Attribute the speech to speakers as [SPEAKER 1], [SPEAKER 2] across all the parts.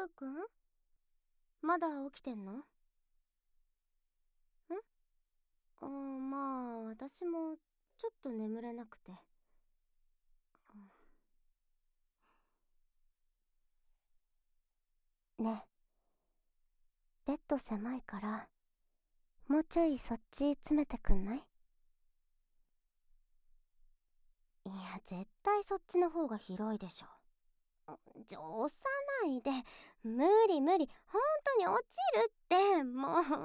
[SPEAKER 1] ーくん、まだ起きてんの？まあ私もちょっと眠れなくて。ねえ、ベッド狭いからもうちょいそっち詰めてくんない？いや、絶対そっちの方が広いでしょ。押さないで。無理無理、本当に落ちるってもう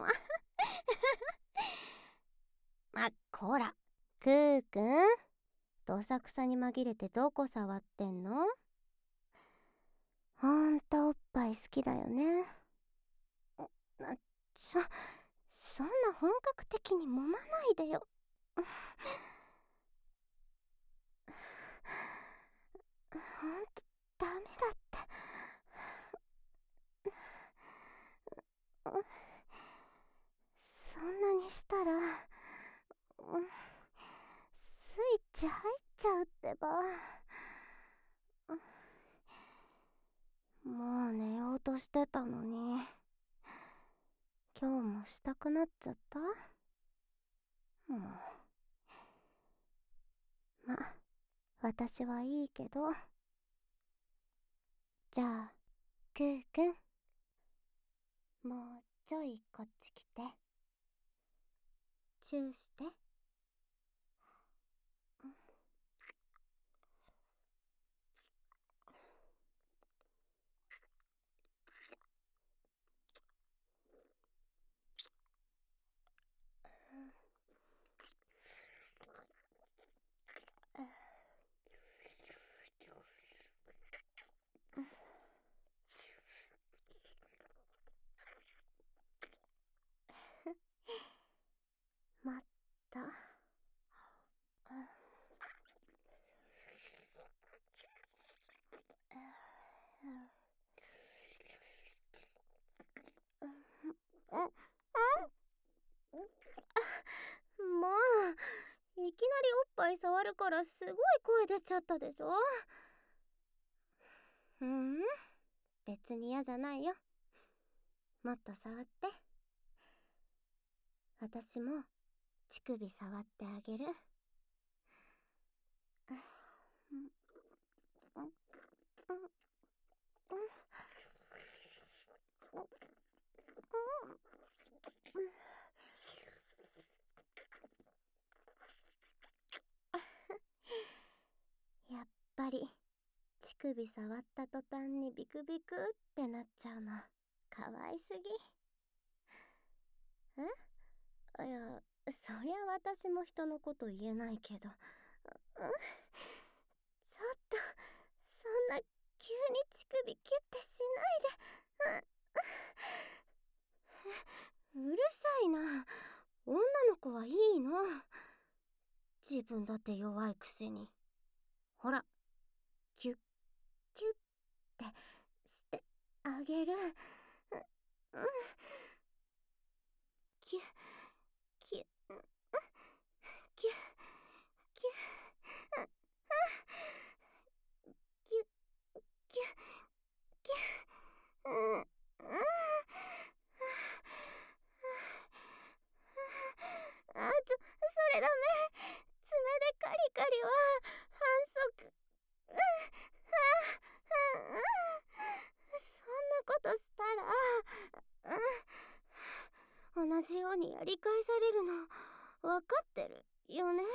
[SPEAKER 1] こら、クーくん、どさくさに紛れてどこ触ってんの？ほんとおっぱい好きだよね。そんな本格的に揉まないでよ。ほんとダメだって。そんなにしたらスイッチ入っちゃうってば。もう寝ようとしてたのに、今日もしたくなっちゃった。もうま、私はいいけど。じゃあクーくん、もうちょいこっち来てチューして。まった。もういきなりおっぱい触るからすごい声出ちゃったでしょ。別に嫌じゃないよ。もっと触って。私も乳首触ってあげる。やっぱり乳首触った途端にビクビクってなっちゃうのかわいすぎ。いや、そりゃ私も人のこと言えないけど、ちょっとそんな急に乳首キュッてしないで。うるさいな。女の子はいいの。自分だって弱いくせに。ほら、キュッキュッってしてあげる。キュッキュッキュッキュッキュッキュッキュッ。それダメ。爪でカリカリは反則。そんなことしたら同じようにやり返されるの分かってるよね。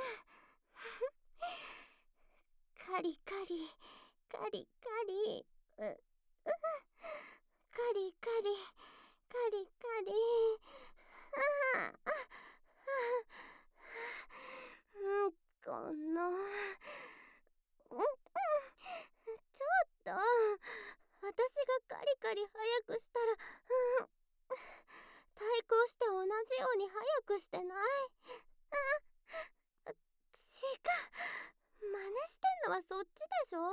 [SPEAKER 1] カリカリカリカリカリカリカリカリ。このちょっと、私がカリカリ早くしたら対抗して同じように早くしてない？違う、真似してんのはそっちでしょ。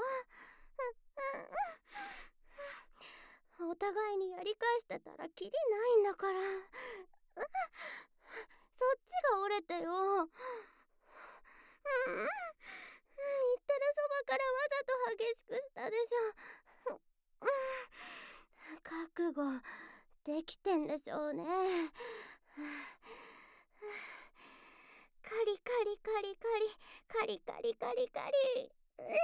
[SPEAKER 1] お互いにやり返してたらキリないんだから。そっちが折れてよ。言ってるそばからわざと激しくしたでしょ。 覚悟できてんでしょうね。カリカリカリカリカリカリカリカリカリ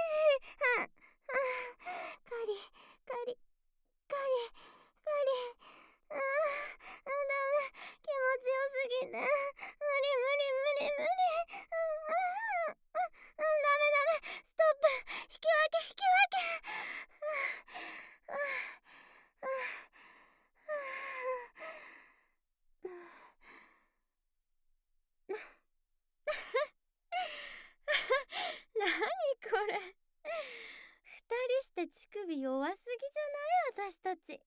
[SPEAKER 1] カリカリカリダメ、気持ちよすぎて無理無理無理無理ダメダメ、ストップ、引き分け引き分け。何これ、二人して乳首弱すぎじゃない？私たち。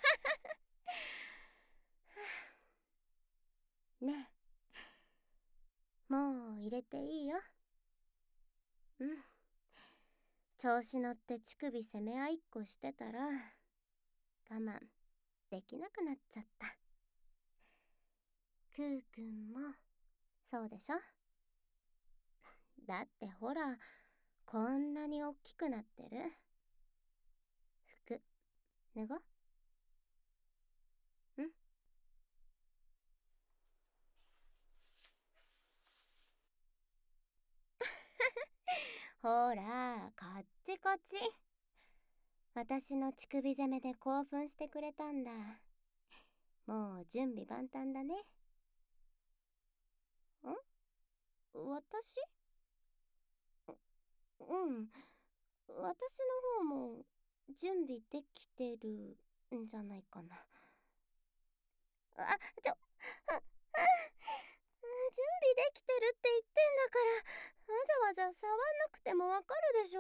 [SPEAKER 1] ねえ、もう入れていいよ。うん、調子乗って乳首攻め合いっこしてたら我慢できなくなっちゃった。クーくんもそうでしょ？だってほら、こんなにおっきくなってる。服脱ごう。ん？ほら、こっちこっち。私の乳首攻めで興奮してくれたんだ。もう準備万端だね。私？うん。私の方も準備できてるんじゃないかな。準備できてるって言ってんだから、わざわざ触んなくてもわかるでしょ。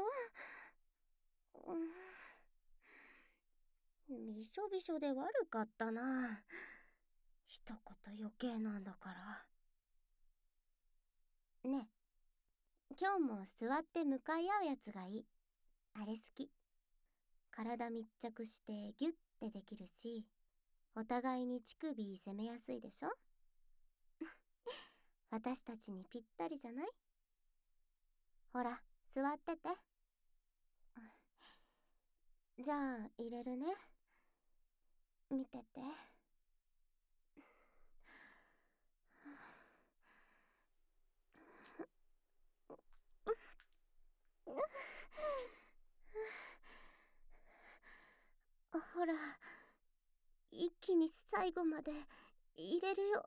[SPEAKER 1] びしょびしょで悪かったな。一言余計なんだから。ねえ、今日も座って向かい合うやつがいい。あれ好き。体密着してギュッてできるし、お互いに乳首攻めやすいでしょ。私たちにぴったりじゃない？ほら、座ってて。じゃあ入れるね。見てて。ほら、一気に最後まで入れるよ。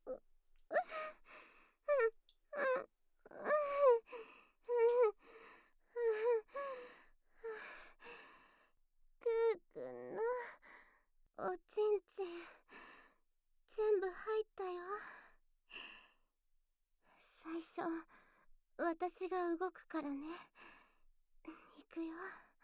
[SPEAKER 1] クーくんのおちんちん全部入ったよ。最初私が動くからね。いくよ。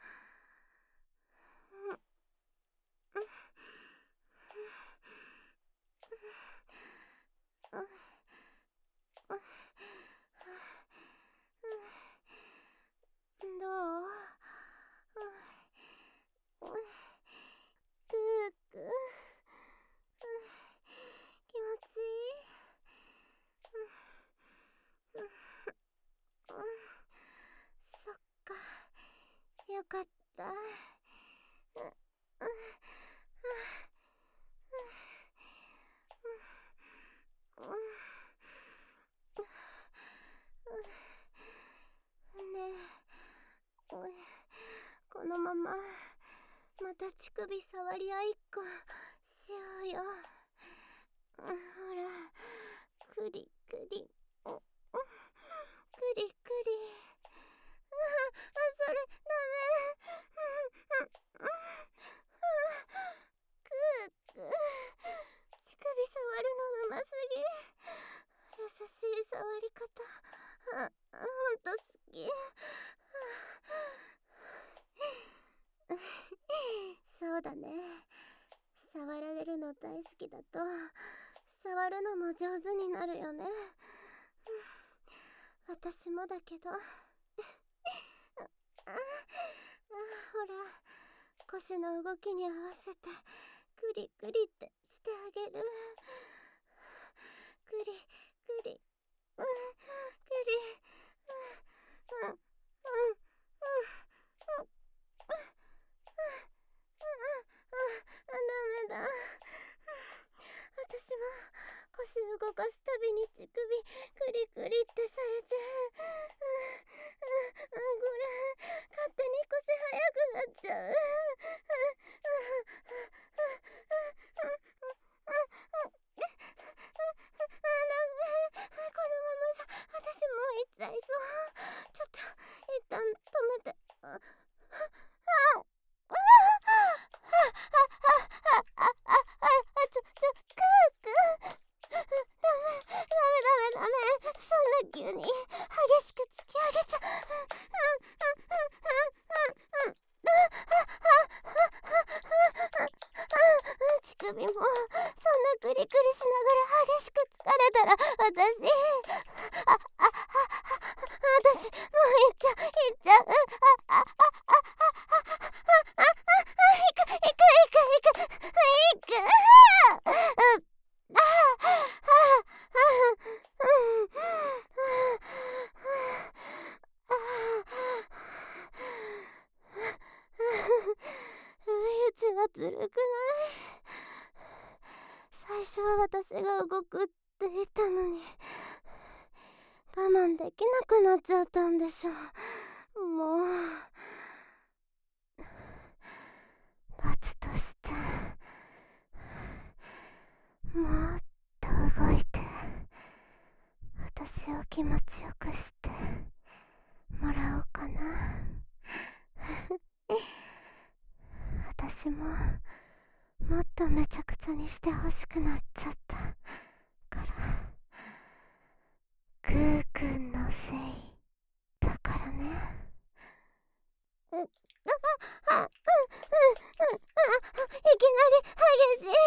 [SPEAKER 1] どう？クーくん、気持ちいい？そっか、よかった。ねえ、このまままた乳首触り合いっこしようよ。ほら、クリクリ、クリクリ。それダメ。クーくん、乳首触るのうますぎ。優しい触り方、ほんと好き。そうだね。触られるの大好きだと触るのも上手になるよね。私もだけど。ほら、腰の動きに合わせてクリクリってしてあげる。クリクリ、クリ、 ずるくない？最初は私が動くって言ったのに、我慢できなくなっちゃったんでしょ。もう罰としてもっと動いて私を気持ちよくしてもらおうかな。私ももっとめちゃくちゃにしてほしくなっちゃったから、クーくんのせいだからね。いきなり激しい。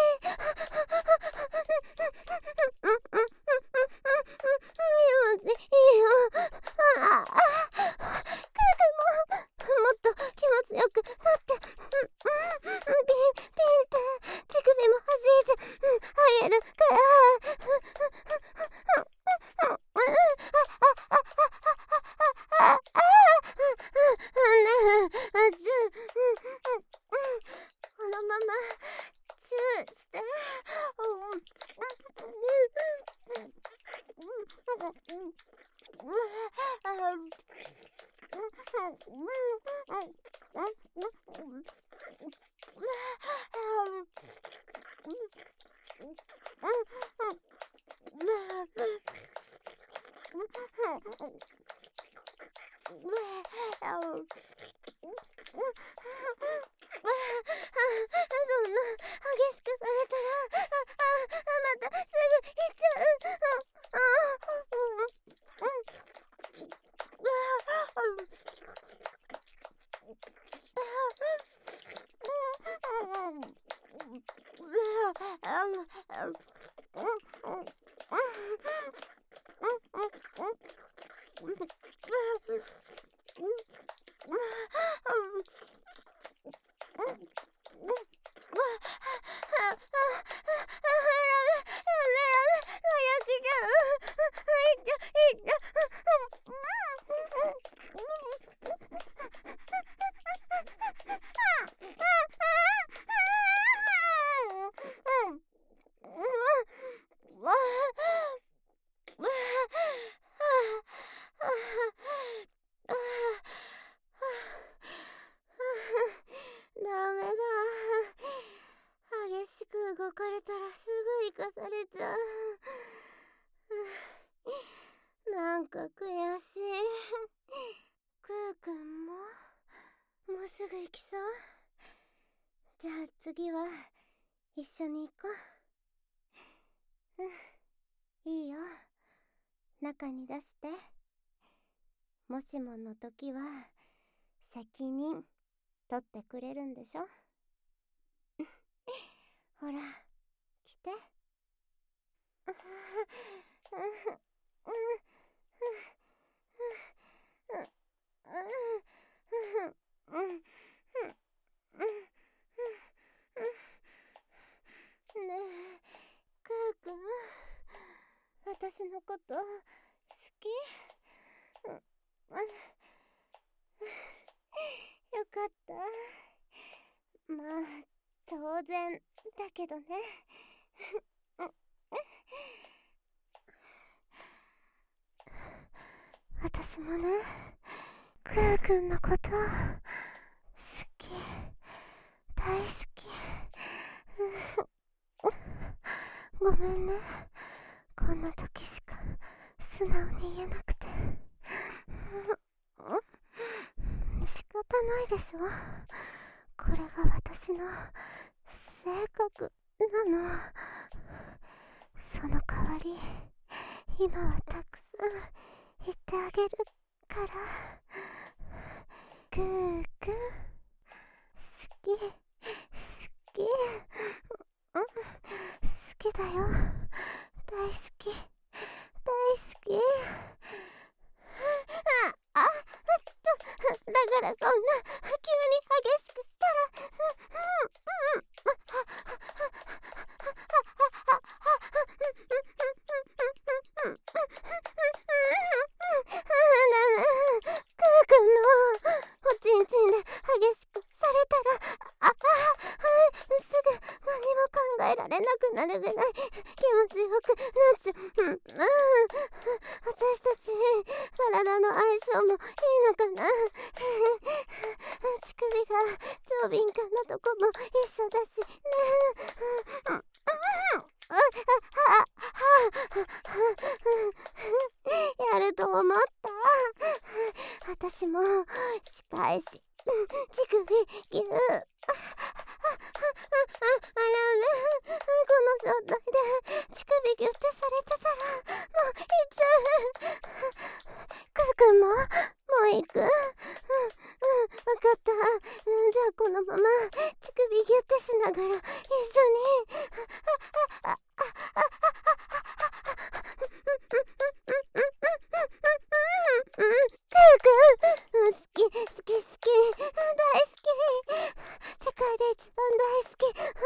[SPEAKER 1] 気持ちいいよ。クーくんももっと気持ちよくなって、ピンって乳首も弾いて入るから。このままチューして。そんな激しくされたら、またすぐ行っちゃう。ダメだ。激しく動かれたらすぐ生かされちゃう。なんか悔しい。クーくんももうすぐ行きそう。じゃあ次は一緒に行こう。いいよ、中に出して。もしもの時は責任取ってくれるんでしょ。ほら来て。ねえ、クーくん、私のこと好き？よかった。まあ当然だけどね。私もね、クーくんのこと好き、大好き。ごめんね、こんな時しか素直に言えなくて。仕方ないでしょ。これが私の性格なの。その代わり今はたくさん言ってあげるから。クーくん、好き好き、好きだよ、大好き大好き。だからそんな急に激しくしたら。クーくんのおちんちんで激しくされたら、 なるぐらい気持ちよくなっちゃう。私たち体の相性もいいのかな。乳首が超敏感なとこも一緒だしね。やると思った。私も仕返し乳首ぎゅー。あらね、この状態で乳首ギュってされてたらもういつクーくんも行く。わかった。じゃあこのまま乳首ギュってしながら一緒にクーくん、好き大好き、世界で一番大好き。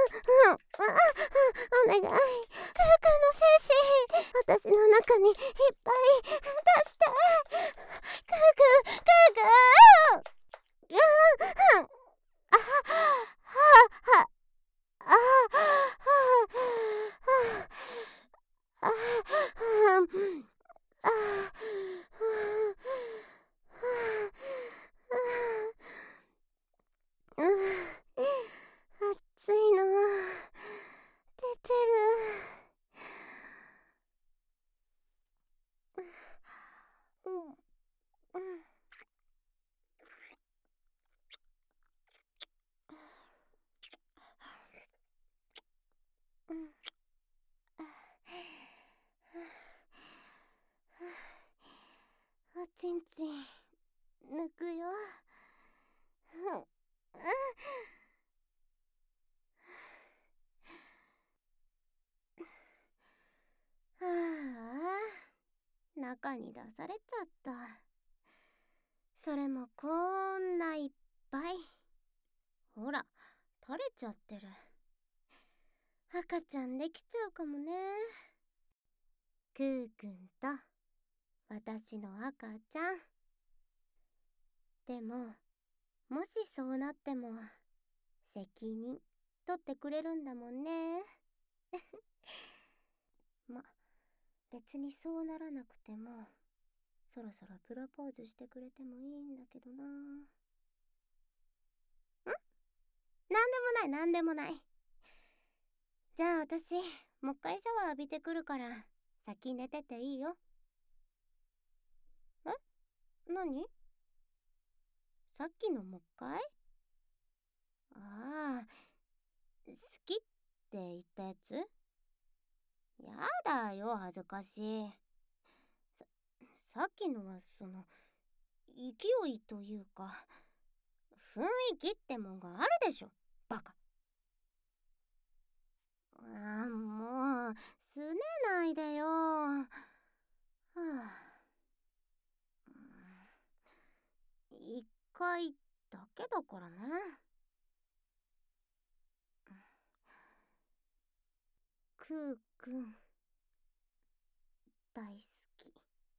[SPEAKER 1] お願い、クーくんの精子私の中にいっぱい出して。クーくん熱いの出てる。おちんちん抜くよ。はあ、中に出されちゃった。それもこんないっぱい。ほら、垂れちゃってる。赤ちゃんできちゃうかもね。クーくんと私の赤ちゃん。でも、もしそうなっても責任取ってくれるんだもんね。ま、別にそうならなくてもそろそろプロポーズしてくれてもいいんだけどな。なんでもない。じゃあ私もう一回シャワー浴びてくるから先寝てていいよ。何？さっきのもう一回？ああ、好きって言ったやつ？やだよ、恥ずかしい。さっきのは勢いというか雰囲気ってもんがあるでしょ、バカ。もうすねないでよ。はあ、一回だけだからね。クーくん大好き。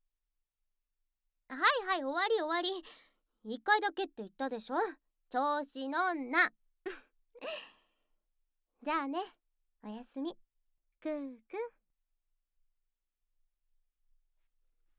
[SPEAKER 1] はい終わり。一回だけって言ったでしょ、調子のんな。じゃあね、おやすみ。